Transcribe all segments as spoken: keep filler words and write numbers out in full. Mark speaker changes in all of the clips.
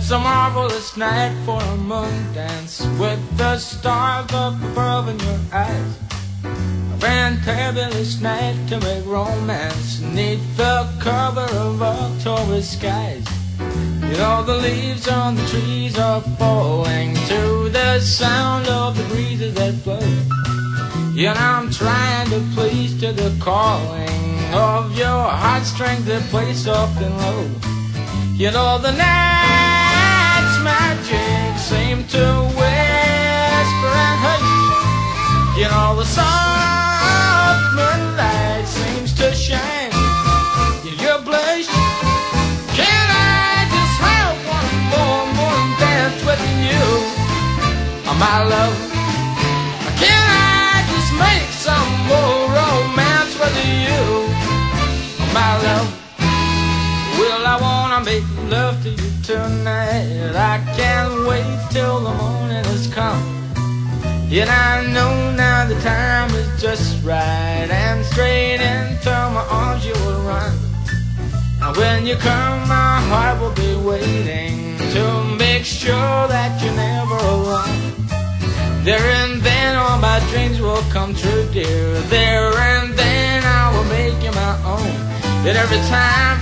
Speaker 1: It's a marvelous night for a moon dance with the stars up above in your eyes. A fantabulous night to make romance neath the cover of October skies. You know the leaves on the trees are falling to the sound of the breezes that blow. You know I'm trying to please to the calling of your heartstrings that play soft and low. You know the night's magic seems to whisper and hush. You know the soft moonlight seems to shine in your blush. Can I just have one more morning dance with you, oh, my love? Can I just make some more romance with you, oh, my love? Well, I wanna make love to you tonight. I can't wait till the morning has come. Yet I know now the time is just right, and straight into my arms you will run. And when you come, my heart will be waiting to make sure that you're never alone. There and then all my dreams will come true, dear. There and then I will make you my own. Yet every time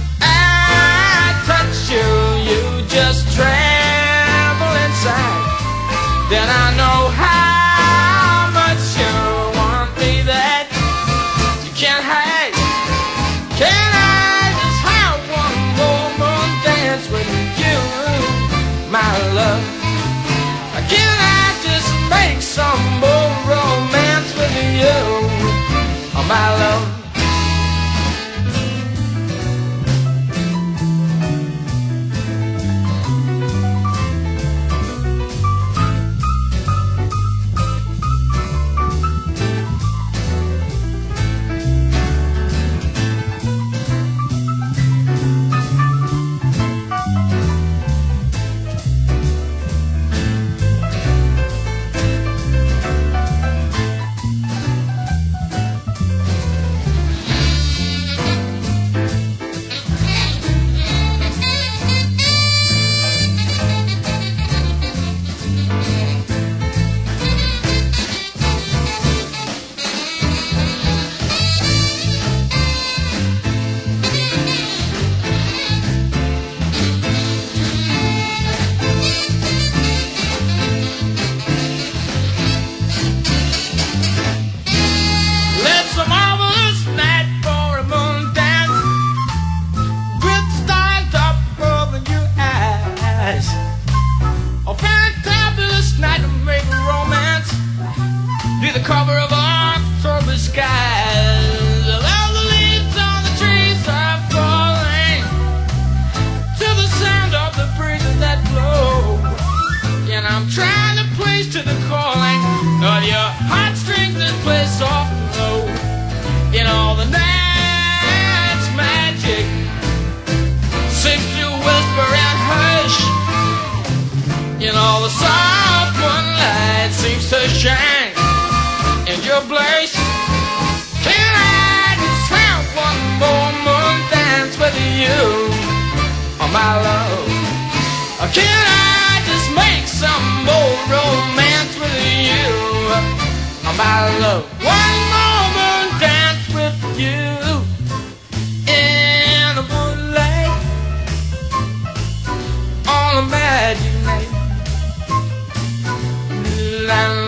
Speaker 1: touch you, you just tremble inside. Then I know how much you want me that you can't hide. Can I just have one more moon dance with you, my love? Can I just make some more romance with you, oh, my love? The cover of October skies. All the leaves on the trees are falling to the sound of the breezes that blow. And I'm trying to please to the calling of your heartstrings that play soft and low. In all the night's magic seems to whisper and hush. In all the soft moonlight seems to shine in your blush. Can I just have one more moon dance with you, oh, my love? Can I just make some more romance with you, oh, my love? One more moon dance with you in the moonlight on a magic night. La,